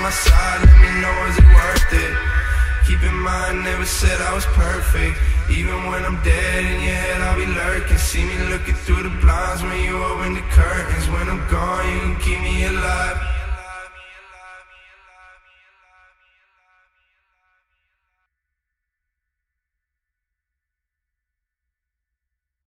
my side, let me know, is it worth it? Keep in mind, never said I was perfect. Even when I'm dead in your head, I'll be lurking. See me looking through the blinds when you open the curtains. When I'm gone, you can keep me alive.